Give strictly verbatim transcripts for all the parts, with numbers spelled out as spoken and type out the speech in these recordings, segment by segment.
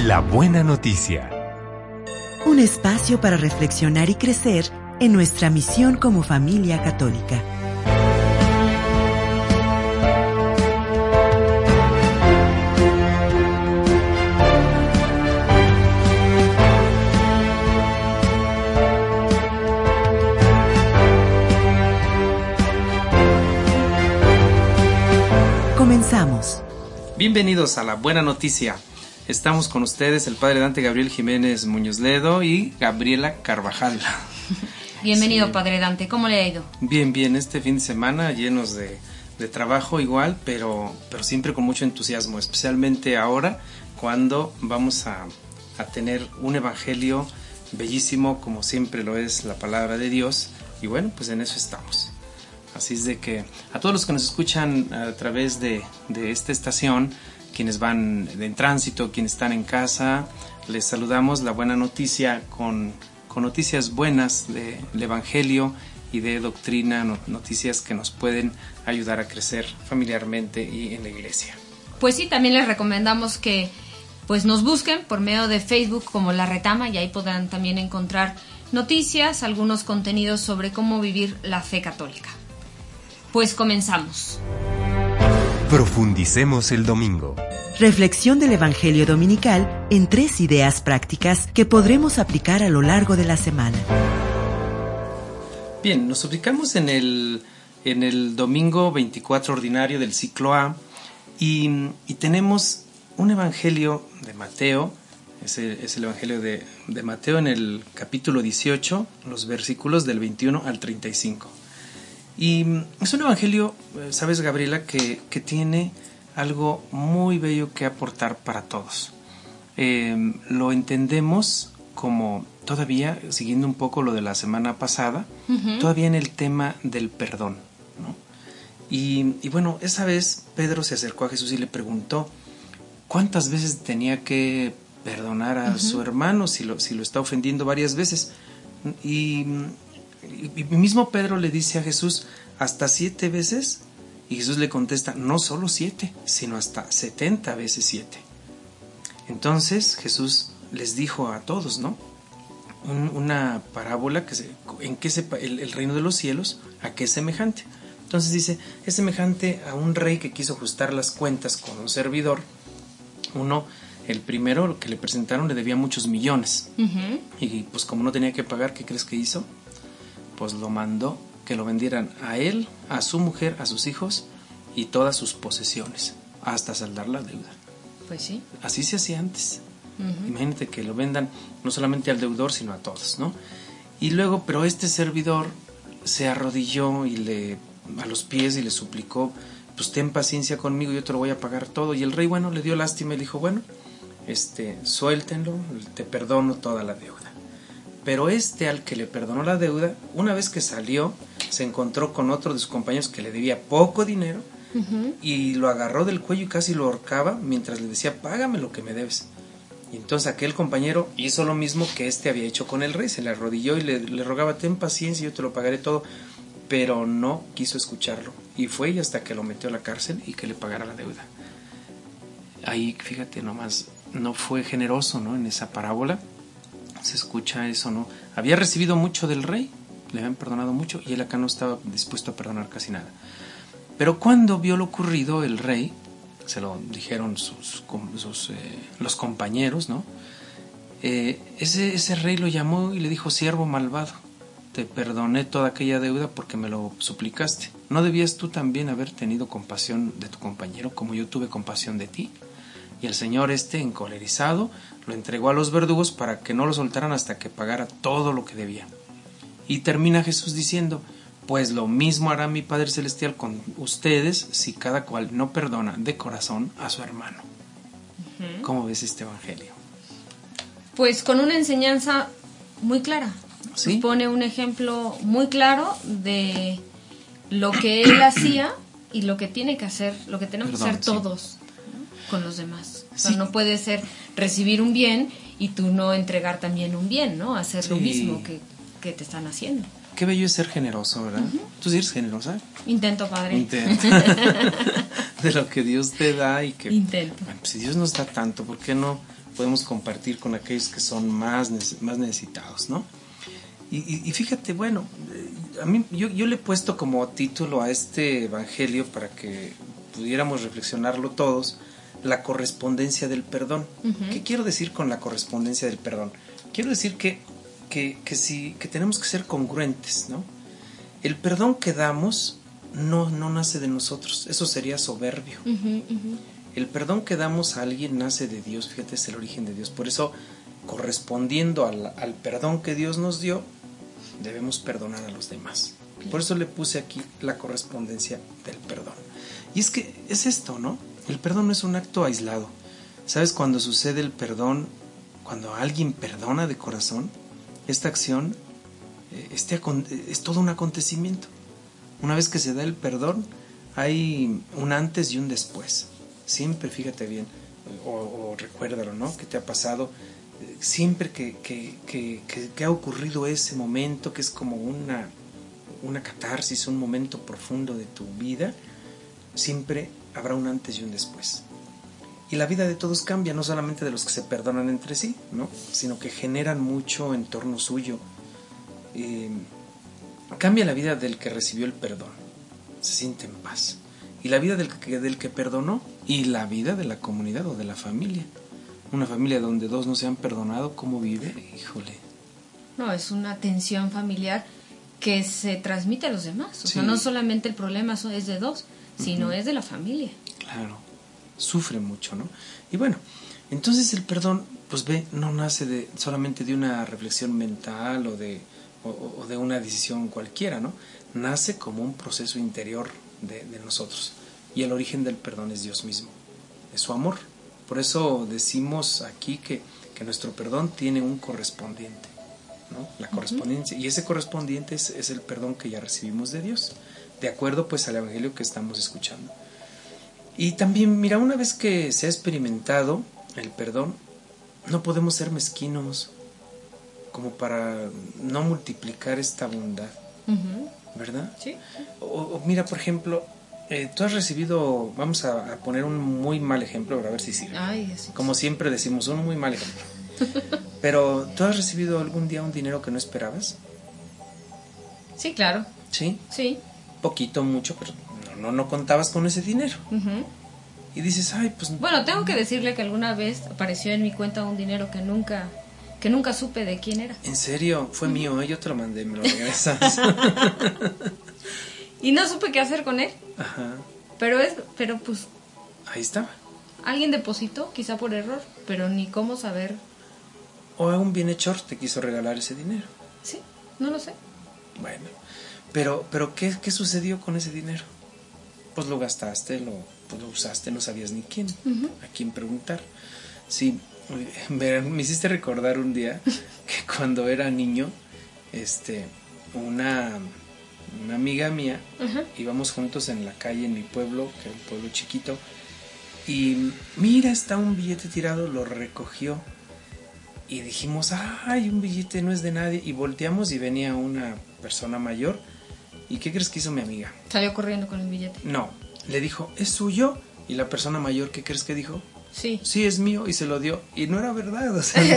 La buena noticia. Un espacio para reflexionar y crecer en nuestra misión como familia católica. Comenzamos. Bienvenidos a La Buena Noticia. Estamos con ustedes el Padre Dante Gabriel Jiménez Muñoz Ledo y Gabriela Carvajal. Bienvenido, Sí. Padre Dante. ¿Cómo le ha ido? Bien, bien. Este fin de semana llenos de, de trabajo igual, pero, pero siempre con mucho entusiasmo, especialmente ahora cuando vamos a, a tener un evangelio bellísimo, como siempre lo es la palabra de Dios. Y bueno, pues en eso estamos. Así es de que a todos los que nos escuchan a través de, de esta estación, quienes van en tránsito, quienes están en casa, les saludamos la buena noticia con, con noticias buenas de, del Evangelio y de doctrina, no, noticias que nos pueden ayudar a crecer familiarmente y en la iglesia. Pues sí, también les recomendamos que pues nos busquen por medio de Facebook como La Retama y ahí podrán también encontrar noticias, algunos contenidos sobre cómo vivir la fe católica. Pues comenzamos. Profundicemos el domingo. Reflexión del Evangelio Dominical en tres ideas prácticas que podremos aplicar a lo largo de la semana. Bien, nos ubicamos en el, en el domingo veinticuatro ordinario del ciclo A y, y tenemos un evangelio de Mateo, es el, es el evangelio de, de Mateo en el capítulo dieciocho, los versículos del veintiuno al treinta y cinco. Y es un evangelio, sabes, Gabriela, que, que tiene algo muy bello que aportar para todos. Eh, lo entendemos como todavía, siguiendo un poco lo de la semana pasada, uh-huh. todavía en el tema del perdón, ¿no? Y, y bueno, esa vez Pedro se acercó a Jesús y le preguntó cuántas veces tenía que perdonar a uh-huh. su hermano si lo, si lo está ofendiendo varias veces. Y... Y mismo Pedro le dice a Jesús, ¿hasta siete veces? Y Jesús le contesta, no solo siete, sino hasta setenta veces siete. Entonces Jesús les dijo a todos, ¿no? Un, una parábola que se, en que se, el, el reino de los cielos, ¿a qué es semejante? Entonces dice, es semejante a un rey que quiso ajustar las cuentas con un servidor. Uno, el primero que le presentaron le debía muchos millones. Uh-huh. Y pues como no tenía que pagar, ¿qué crees que hizo? Pues lo mandó que lo vendieran a él, a su mujer, a sus hijos y todas sus posesiones, hasta saldar la deuda. Pues sí. Así se hacía antes. Uh-huh. Imagínate que lo vendan no solamente al deudor, sino a todos, ¿no? Y luego, pero este servidor se arrodilló y le a los pies y le suplicó, pues ten paciencia conmigo, yo te lo voy a pagar todo. Y el rey, bueno, le dio lástima y le dijo, bueno, este, suéltenlo, te perdono toda la deuda. Pero este al que le perdonó la deuda, una vez que salió, se encontró con otro de sus compañeros que le debía poco dinero uh-huh. y lo agarró del cuello y casi lo ahorcaba mientras le decía, págame lo que me debes. Y entonces aquel compañero hizo lo mismo que este había hecho con el rey, se le arrodilló y le, le rogaba, ten paciencia, yo te lo pagaré todo, pero no quiso escucharlo. Y fue y hasta que lo metió a la cárcel y que le pagara la deuda. Ahí, fíjate nomás, no fue generoso, ¿no? En esa parábola. Se escucha eso, ¿no? Había recibido mucho del rey, le habían perdonado mucho y él acá no estaba dispuesto a perdonar casi nada. Pero cuando vio lo ocurrido el rey, se lo dijeron sus, sus, eh, los compañeros, ¿no? Eh, ese, ese rey lo llamó y le dijo, siervo malvado, te perdoné toda aquella deuda porque me lo suplicaste. ¿No debías tú también haber tenido compasión de tu compañero como yo tuve compasión de ti? Y el señor este, encolerizado, lo entregó a los verdugos para que no lo soltaran hasta que pagara todo lo que debía. Y termina Jesús diciendo, pues lo mismo hará mi Padre Celestial con ustedes si cada cual no perdona de corazón a su hermano. Uh-huh. ¿Cómo ves este evangelio? Pues con una enseñanza muy clara. ¿Sí? Nos pone un ejemplo muy claro de lo que él hacía y lo que tiene que hacer, lo que tenemos Perdón, que hacer todos. Sí. Con los demás. O sea, sí. No puede ser recibir un bien y tú no entregar también un bien, ¿no? Hacer sí. lo mismo que, que te están haciendo. Qué bello es ser generoso, ¿verdad? Uh-huh. ¿Tú sí eres generosa? Intento, padre. Intento. De lo que Dios te da y que... Intento. Bueno, si Dios nos da tanto, ¿por qué no podemos compartir con aquellos que son más, más necesitados, ¿no? Y, y, y fíjate, bueno, a mí yo, yo le he puesto como título a este evangelio para que pudiéramos reflexionarlo todos, la correspondencia del perdón. Uh-huh. ¿Qué quiero decir con la correspondencia del perdón? Quiero decir que, que, que, sí, que tenemos que ser congruentes, ¿no? El perdón que damos no, no nace de nosotros, eso sería soberbio. Uh-huh, uh-huh. El perdón que damos a alguien nace de Dios, fíjate, es el origen de Dios. Por eso, correspondiendo al, al perdón que Dios nos dio, debemos perdonar a los demás. Por eso le puse aquí la correspondencia del perdón. Y es que es esto, ¿no? El perdón no es un acto aislado. ¿Sabes? Cuando sucede el perdón, cuando alguien perdona de corazón, esta acción eh, este, es todo un acontecimiento. Una vez que se da el perdón, hay un antes y un después. Siempre, fíjate bien, o, o recuérdalo, ¿no? ¿Qué te ha pasado? Siempre que, que, que, que, que ha ocurrido ese momento, que es como una, una catarsis, un momento profundo de tu vida, siempre habrá un antes y un después. Y la vida de todos cambia, no solamente de los que se perdonan entre sí, ¿no? Sino que generan mucho en torno suyo. Eh, cambia la vida del que recibió el perdón, se siente en paz. Y la vida del que, del que perdonó, y la vida de la comunidad o de la familia. Una familia donde dos no se han perdonado, ¿cómo vive? Híjole. No, es una tensión familiar que se transmite a los demás. O sí. sea, no solamente el problema es de dos, sino uh-huh. es de la familia. Claro, sufre mucho, ¿no? Y bueno, entonces el perdón, pues ve, no nace de solamente de una reflexión mental o de, o, o de una decisión cualquiera, ¿no? Nace como un proceso interior de, de nosotros. Y el origen del perdón es Dios mismo, es su amor. Por eso decimos aquí que, que nuestro perdón tiene un correspondiente, ¿no? La correspondencia, uh-huh. y ese correspondiente es, es el perdón que ya recibimos de Dios, de acuerdo pues al evangelio que estamos escuchando. Y también, mira, una vez que se ha experimentado el perdón, no podemos ser mezquinos como para no multiplicar esta bondad, uh-huh. ¿verdad? Sí. O, o mira, por ejemplo, Eh, tú has recibido, vamos a, a poner un muy mal ejemplo, a ver si sirve. Ay, así como sí. siempre decimos, un muy mal ejemplo. Pero, ¿tú has recibido algún día un dinero que no esperabas? Sí, claro. ¿Sí? Sí. Poquito, mucho, pero no, no, no contabas con ese dinero. Uh-huh. Y dices, ay, pues... Bueno, tengo que decirle que alguna vez apareció en mi cuenta un dinero que nunca, que nunca supe de quién era. ¿En serio? Fue uh-huh. mío, ¿eh? Yo te lo mandé, me lo regresas. Y no supe qué hacer con él. Ajá. Pero es, pero pues... Ahí estaba. Alguien depositó, quizá por error, pero ni cómo saber. O un bienhechor te quiso regalar ese dinero. Sí, no lo sé. Bueno, pero, pero ¿qué, qué sucedió con ese dinero? Pues lo gastaste, lo, pues lo usaste, no sabías ni quién, uh-huh. a quién preguntar. Sí, me, me hiciste recordar un día que cuando era niño, este, una... una amiga mía, uh-huh. íbamos juntos en la calle en mi pueblo, que era un pueblo chiquito, y mira, está un billete tirado, lo recogió y dijimos, ay, un billete no es de nadie, y volteamos y venía una persona mayor. ¿Y qué crees que hizo mi amiga? Salió corriendo con el billete. No, le dijo, ¿es suyo? Y la persona mayor, ¿qué crees que dijo? Sí. Sí, es mío, y se lo dio, y no era verdad, o sea,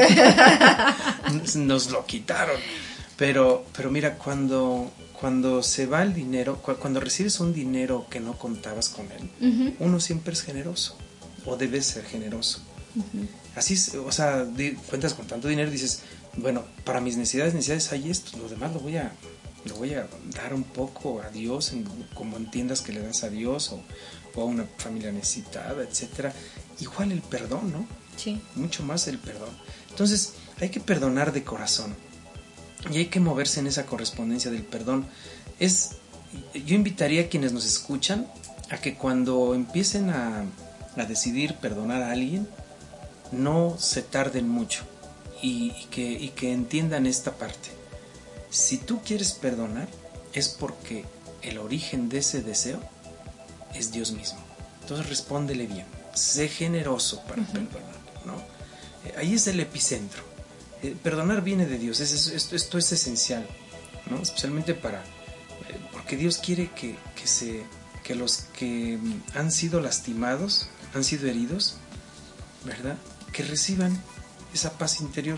nos lo quitaron. Pero, pero mira, cuando, cuando se va el dinero, cuando recibes un dinero que no contabas con él, uh-huh. uno siempre es generoso, o debes ser generoso. Uh-huh. Así es, o sea, di, cuentas con tanto dinero y dices, bueno, para mis necesidades, necesidades hay esto, lo demás lo voy a, lo voy a dar un poco a Dios, en, como entiendas que le das a Dios, o, o a una familia necesitada, etcétera. Igual el perdón, ¿no? Sí. Mucho más el perdón. Entonces, hay que perdonar de corazón. Y hay que moverse en esa correspondencia del perdón. Es, yo invitaría a quienes nos escuchan a que cuando empiecen a, a decidir perdonar a alguien, no se tarden mucho y, y, que, y que entiendan esta parte. Si tú quieres perdonar, es porque el origen de ese deseo es Dios mismo. Entonces respóndele bien, sé generoso para uh-huh. perdonar, ¿no? Eh, ahí es el epicentro. Eh, perdonar viene de Dios, es, es, esto, esto es esencial, ¿no? Especialmente para, eh, porque Dios quiere que, que, se, que los que han sido lastimados, han sido heridos, ¿verdad? Que que reciban esa paz interior.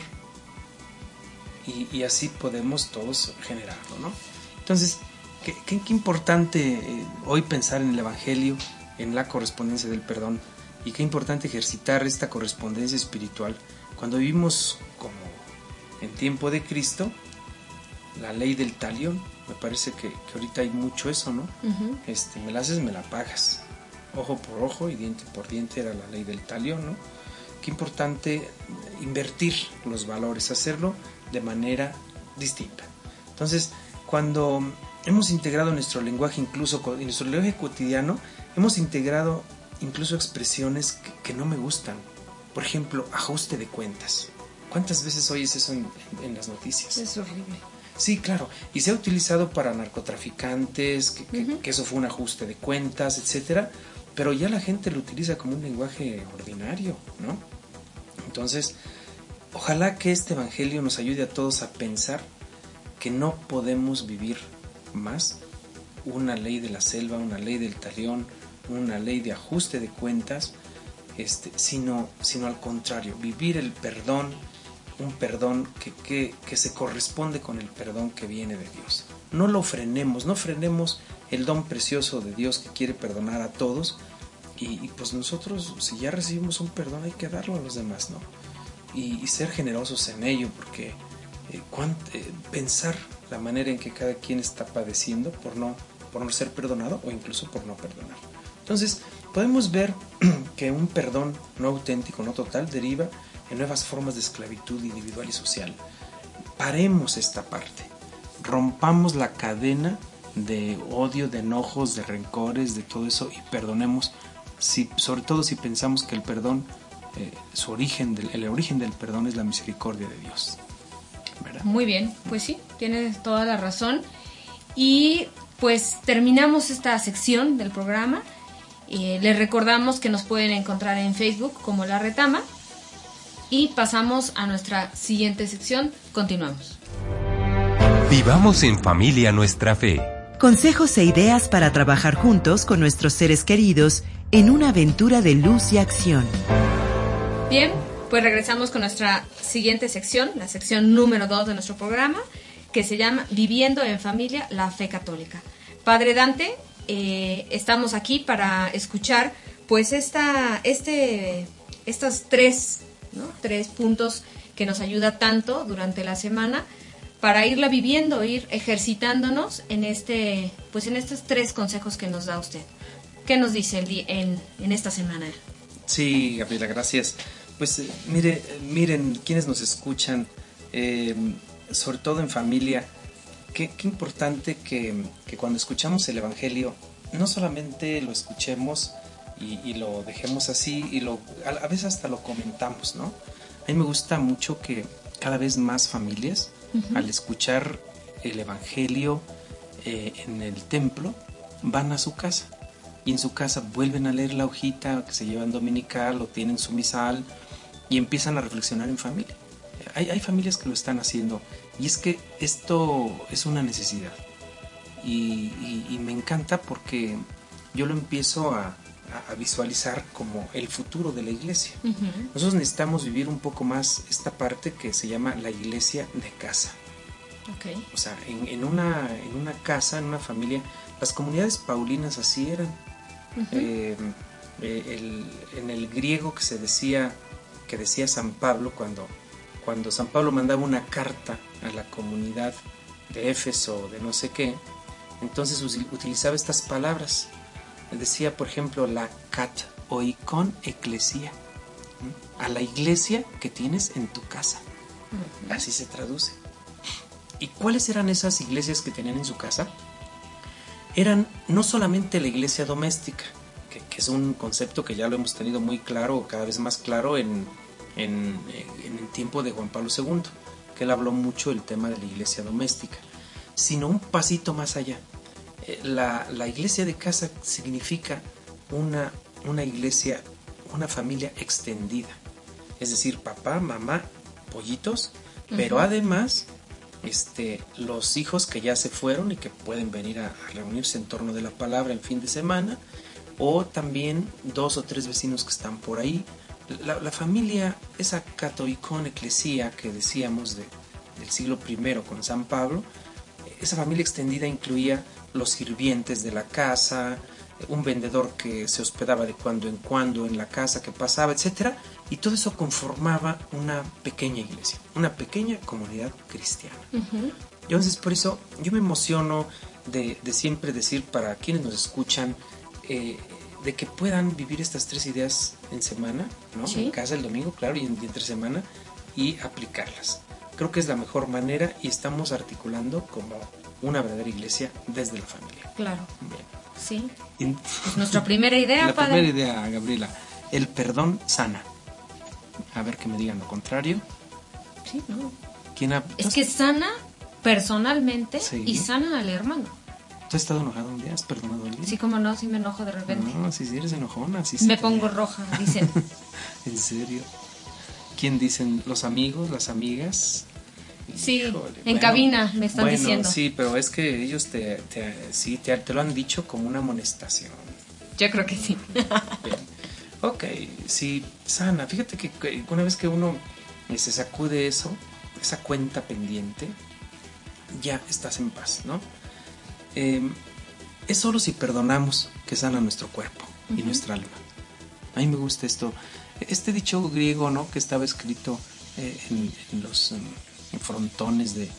Y, y así podemos todos generarlo, ¿no? Entonces, qué, qué, qué importante eh, hoy pensar en el Evangelio, en la correspondencia del perdón, y qué importante ejercitar esta correspondencia espiritual cuando vivimos como en tiempo de Cristo, la ley del talión. Me parece que, que ahorita hay mucho eso, ¿no? Uh-huh. Este, me la haces, me la pagas. Ojo por ojo y diente por diente era la ley del talión, ¿no? Qué importante invertir los valores, hacerlo de manera distinta. Entonces, cuando hemos integrado en nuestro lenguaje, incluso en nuestro lenguaje cotidiano, hemos integrado incluso expresiones que, que no me gustan. Por ejemplo, ajuste de cuentas. ¿Cuántas veces oyes eso en, en, en las noticias? Es horrible. Sí, claro. Y se ha utilizado para narcotraficantes, que, que, uh-huh. que eso fue un ajuste de cuentas, etcétera. Pero ya la gente lo utiliza como un lenguaje ordinario, ¿no? Entonces, ojalá que este evangelio nos ayude a todos a pensar que no podemos vivir más una ley de la selva, una ley del talión, una ley de ajuste de cuentas, este, sino, sino al contrario, vivir el perdón, un perdón que, que, que se corresponde con el perdón que viene de Dios. No lo frenemos, no frenemos el don precioso de Dios que quiere perdonar a todos, y, y pues nosotros, si ya recibimos un perdón, hay que darlo a los demás, ¿no? Y, y ser generosos en ello, porque eh, cuant, eh, pensar la manera en que cada quien está padeciendo por no, por no ser perdonado o incluso por no perdonar. Entonces, podemos ver que un perdón no auténtico, no total, deriva en nuevas formas de esclavitud individual y social. Paremos esta parte, rompamos la cadena de odio, de enojos, de rencores, de todo eso, y perdonemos, si, sobre todo si pensamos que el perdón, eh, su origen, del, el origen del perdón es la misericordia de Dios, ¿verdad? Muy bien, pues sí, tienes toda la razón. Y pues terminamos esta sección del programa. Eh, les recordamos que nos pueden encontrar en Facebook como La Retama, y pasamos a nuestra siguiente sección. Continuamos. Vivamos en familia nuestra fe. Consejos e ideas para trabajar juntos con nuestros seres queridos en una aventura de luz y acción. Bien, pues regresamos con nuestra siguiente sección, la sección número dos de nuestro programa, que se llama Viviendo en Familia, la Fe Católica. Padre Dante, eh, estamos aquí para escuchar pues esta, este, estas tres, ¿no? tres puntos que nos ayuda tanto durante la semana para irla viviendo, ir ejercitándonos en este, pues en estos tres consejos que nos da usted. ¿Qué nos dice el día, en, en esta semana? Sí, Gabriela, gracias. Pues eh, mire, miren, quienes nos escuchan, eh, sobre todo en familia, qué, qué importante que, que cuando escuchamos el Evangelio, no solamente lo escuchemos y, y lo dejemos así, y lo, a, a veces hasta lo comentamos, ¿no? A mí me gusta mucho que cada vez más familias, uh-huh. al escuchar el Evangelio eh, en el templo, van a su casa. Y en su casa vuelven a leer la hojita que se llevan dominical o tienen su misal y empiezan a reflexionar en familia. Hay, hay familias que lo están haciendo, y es que esto es una necesidad. Y, y, y me encanta porque yo lo empiezo a, a visualizar como el futuro de la iglesia. Uh-huh. Nosotros necesitamos vivir un poco más esta parte que se llama la iglesia de casa. Okay. O sea, en, en, una, en una casa, en una familia, las comunidades paulinas así eran. Uh-huh. eh, eh, el, en el griego que se decía, que decía San Pablo, cuando, cuando San Pablo mandaba una carta a la comunidad de Éfeso, de no sé qué, entonces utilizaba estas palabras. Decía, por ejemplo, la kat oikon ecclesia, a la iglesia que tienes en tu casa. Uh-huh. Así se traduce. ¿Y cuáles eran esas iglesias que tenían en su casa? Eran no solamente la iglesia doméstica, que, que es un concepto que ya lo hemos tenido muy claro, cada vez más claro en, en, en el tiempo de Juan Pablo segundo, que él habló mucho del tema de la iglesia doméstica, sino un pasito más allá. La, la iglesia de casa significa una, una iglesia, una familia extendida, es decir, papá, mamá, pollitos, uh-huh. pero además este, los hijos que ya se fueron y que pueden venir a, a reunirse en torno de la palabra en fin de semana, o también dos o tres vecinos que están por ahí, La, la familia, esa catoicón eclesía que decíamos de, del siglo primero con San Pablo, esa familia extendida incluía los sirvientes de la casa, un vendedor que se hospedaba de cuando en cuando en la casa que pasaba, etcétera, y todo eso conformaba una pequeña iglesia, una pequeña comunidad cristiana. Uh-huh. Entonces, por eso yo me emociono de, de siempre decir para quienes nos escuchan, eh, de que puedan vivir estas tres ideas en semana, ¿no? ¿Sí? En casa el domingo, claro, y, en, y entre semana, y aplicarlas. Creo que es la mejor manera y estamos articulando como una verdadera iglesia desde la familia. Claro. Bien. Sí. Y, pues nuestra primera idea, La padre. primera idea, Gabriela. El perdón sana. A ver que me digan lo contrario. Sí, no. ¿Quién ha... Es que sana personalmente, sí, y sana al hermano. ¿Tú has estado enojado un día? ¿Has perdonado a alguien? Sí, como no, sí me enojo de repente. No, sí, sí eres enojona. Sí, me te... pongo roja, dicen. ¿En serio? ¿Quién dicen? ¿Los amigos, las amigas? Sí, Híjole, en bueno, cabina me están bueno, diciendo. Sí, pero es que ellos te, te, sí, te, te lo han dicho como una amonestación. Yo creo que sí. Bien. Ok, sí, sana. Fíjate que una vez que uno se sacude eso, esa cuenta pendiente, ya estás en paz, ¿no? Eh, es solo si perdonamos que sana nuestro cuerpo uh-huh. y nuestra alma. A mí me gusta esto. Este dicho griego, ¿no? Que estaba escrito eh, en, en los... Um, frontones de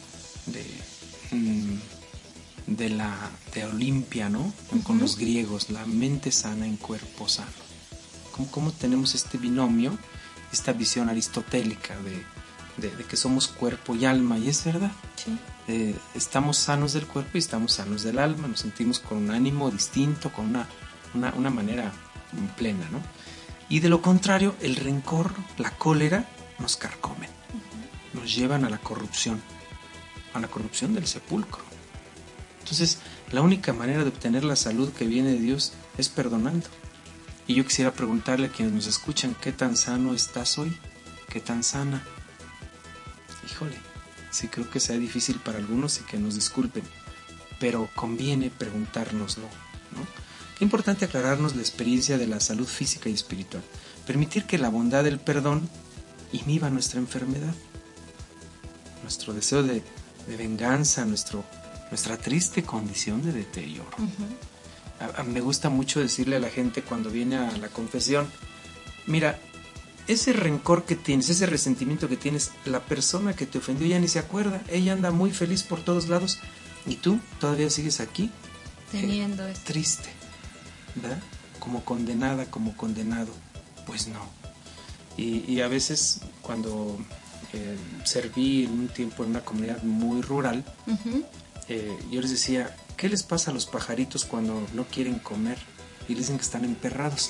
de, de la de Olimpia, ¿no? Uh-huh. Con los griegos, la mente sana en cuerpo sano. ¿Cómo, cómo tenemos este binomio, esta visión aristotélica de, de, de que somos cuerpo y alma? Y es verdad. Sí. Eh, estamos sanos del cuerpo y estamos sanos del alma, nos sentimos con un ánimo distinto, con una, una, una manera plena, ¿no? Y de lo contrario, el rencor, la cólera, nos carcomen. Nos llevan a la corrupción, a la corrupción del sepulcro. Entonces, la única manera de obtener la salud que viene de Dios es perdonando. Y yo quisiera preguntarle a quienes nos escuchan, ¿qué tan sano estás hoy? ¿Qué tan sana? Híjole, sí creo que sea difícil para algunos y que nos disculpen, pero conviene preguntárnoslo, ¿no? Qué importante aclararnos la experiencia de la salud física y espiritual. Permitir que la bondad del perdón inhiba nuestra enfermedad. Nuestro deseo de, de venganza, nuestro, nuestra triste condición de deterioro. Uh-huh. a, a, me gusta mucho decirle a la gente cuando viene a la confesión, mira, ese rencor que tienes, ese resentimiento que tienes, la persona que te ofendió ya ni se acuerda, ella anda muy feliz por todos lados y tú todavía sigues aquí teniendo eh, esto. Triste, ¿verdad? Como condenada, como condenado. Pues no. Y, y a veces cuando Eh, serví en un tiempo en una comunidad muy rural, uh-huh. eh, yo les decía, ¿qué les pasa a los pajaritos cuando no quieren comer? Y les dicen que están emperrados.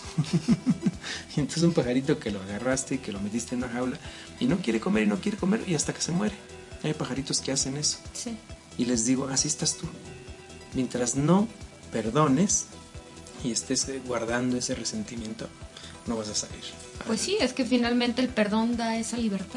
Y entonces un pajarito que lo agarraste y que lo metiste en una jaula y no quiere comer y no quiere comer y hasta que se muere. Hay pajaritos que hacen eso. Sí. Y les digo, así estás tú. Mientras no perdones y estés guardando ese resentimiento, no vas a salir. Pues sí, es que finalmente el perdón da esa libertad.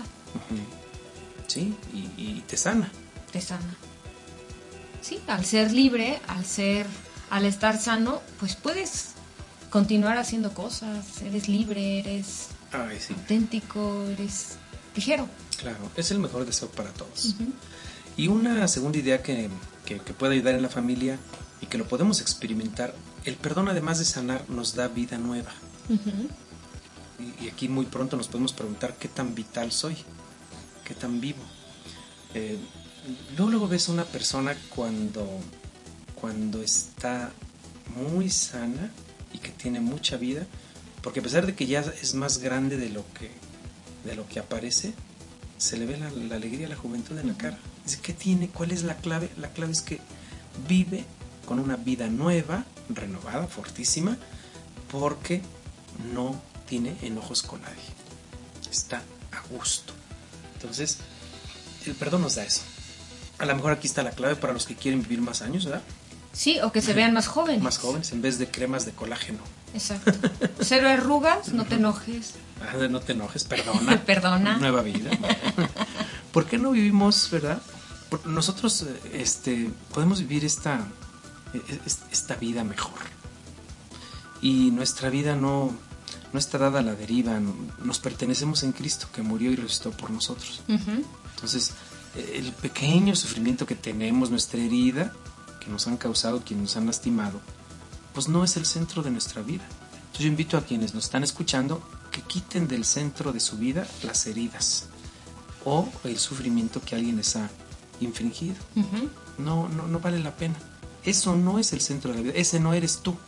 Sí, y, y te sana. Te sana. Sí, al ser libre, al ser, al estar sano, pues puedes continuar haciendo cosas. Eres libre, eres Ay, sí. auténtico, eres ligero. Claro, es el mejor deseo para todos. Uh-huh. Y una segunda idea que, que, que puede ayudar en la familia y que lo podemos experimentar, el perdón además de sanar nos da vida nueva. Uh-huh. Y, y aquí muy pronto nos podemos preguntar qué tan vital soy. Qué tan vivo. Eh, luego, luego ves a una persona cuando, cuando está muy sana y que tiene mucha vida, porque a pesar de que ya es más grande de lo que, de lo que aparece, se le ve la, la alegría, la juventud en la cara. Dice, ¿qué tiene? ¿Cuál es la clave? La clave es que vive con una vida nueva, renovada, fortísima, porque no tiene enojos con nadie. Está a gusto. Entonces, el perdón nos da eso. A lo mejor aquí está la clave para los que quieren vivir más años, ¿verdad? Sí, o que se vean más jóvenes. Más jóvenes, en vez de cremas de colágeno. Exacto. Cero arrugas, no te enojes. Ah, no te enojes, perdona. Perdona. Nueva vida. ¿Por qué no vivimos, verdad? Nosotros este, podemos vivir esta, esta vida mejor. Y nuestra vida no, no está dada a la deriva, nos pertenecemos en Cristo, que murió y resucitó por nosotros. Uh-huh. Entonces, el pequeño sufrimiento que tenemos, nuestra herida, que nos han causado, quienes nos han lastimado, pues no es el centro de nuestra vida. Entonces yo invito a quienes nos están escuchando que quiten del centro de su vida las heridas o el sufrimiento que alguien les ha infringido. Uh-huh. No, no, no vale la pena. Eso no es el centro de la vida, ese no eres tú.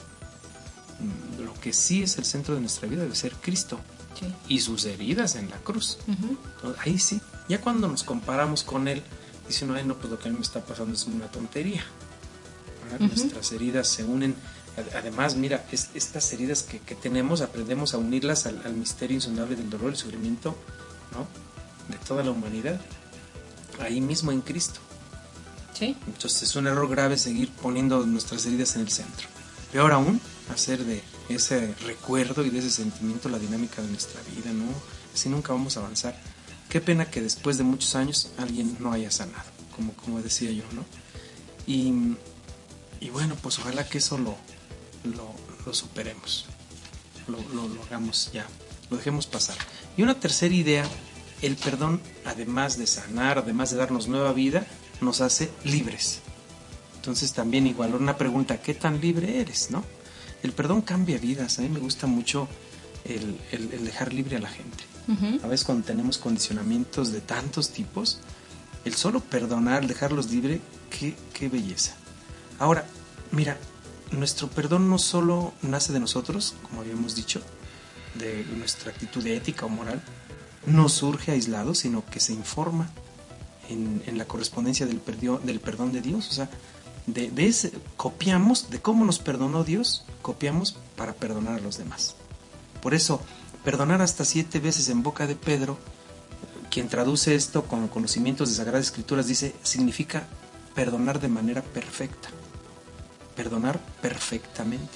Lo que sí es el centro de nuestra vida debe ser Cristo, sí, y sus heridas en la cruz. Uh-huh. Ahí sí, ya cuando nos comparamos con Él, dice uno, ay no, pues lo que a mí me está pasando es una tontería. Uh-huh. Nuestras heridas se unen. Además, mira, es, estas heridas que, que tenemos, aprendemos a unirlas al, al misterio insondable del dolor y sufrimiento, ¿no?, de toda la humanidad, ahí mismo en Cristo. Sí. Entonces es un error grave seguir poniendo nuestras heridas en el centro. Peor aún, hacer de ese recuerdo y de ese sentimiento la dinámica de nuestra vida, ¿no? Así nunca vamos a avanzar. Qué pena que después de muchos años alguien no haya sanado, como, como decía yo, ¿no? Y, y bueno, pues ojalá que eso lo, lo, lo superemos, lo, lo, lo hagamos ya, lo dejemos pasar. Y una tercera idea, el perdón, además de sanar, además de darnos nueva vida, nos hace libres. Entonces también igual una pregunta, ¿qué tan libre eres, no? El perdón cambia vidas. A mí me gusta mucho el, el, el dejar libre a la gente. Uh-huh. A veces cuando tenemos condicionamientos de tantos tipos, el solo perdonar, dejarlos libre, qué, qué belleza. Ahora, mira, nuestro perdón no solo nace de nosotros, como habíamos dicho, de nuestra actitud ética o moral, no surge aislado, sino que se informa en, en la correspondencia del, perdio, del perdón de Dios. O sea, de, de ese, copiamos de cómo nos perdonó Dios, copiamos para perdonar a los demás. Por eso, perdonar hasta siete veces en boca de Pedro, quien traduce esto con conocimientos de Sagradas Escrituras, dice, significa perdonar de manera perfecta, perdonar perfectamente.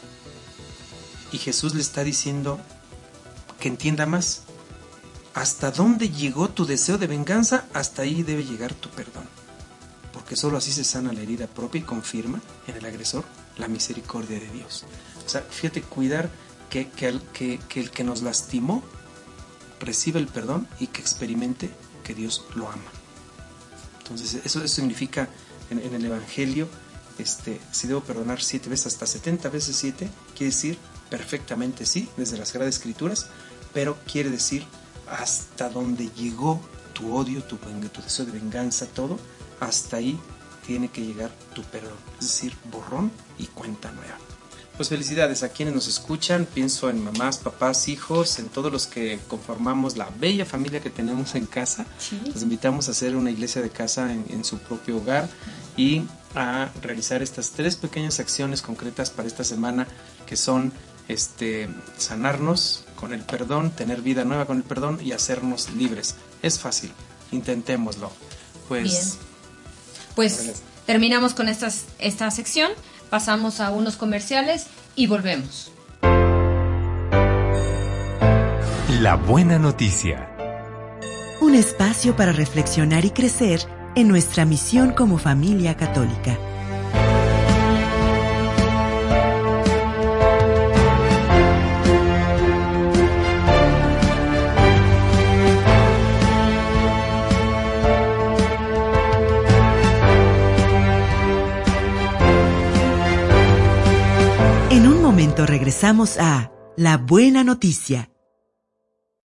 Y Jesús le está diciendo que entienda más. Hasta dónde llegó tu deseo de venganza, hasta ahí debe llegar tu perdón. Porque solo así se sana la herida propia y confirma en el agresor la misericordia de Dios. O sea, fíjate, cuidar que, que, el, que, que el que nos lastimó reciba el perdón y que experimente que Dios lo ama. Entonces, eso, eso significa en, en el Evangelio, este, si debo perdonar siete veces, hasta setenta veces siete, quiere decir perfectamente sí, desde las Sagradas Escrituras, pero quiere decir hasta donde llegó tu odio, tu, tu deseo de venganza, todo, hasta ahí tiene que llegar tu perdón, es decir, borrón y cuenta nueva. Pues felicidades a quienes nos escuchan, pienso en mamás, papás, hijos, en todos los que conformamos la bella familia que tenemos en casa. Sí. Los invitamos a hacer una iglesia de casa en, en su propio hogar y a realizar estas tres pequeñas acciones concretas para esta semana, que son este, sanarnos con el perdón, tener vida nueva con el perdón y hacernos libres. Es fácil, intentémoslo. Pues, bien, pues gracias. Terminamos con estas, esta sección, pasamos a unos comerciales y volvemos. La buena noticia. Un espacio para reflexionar y crecer en nuestra misión como familia católica. En un momento regresamos a La Buena Noticia.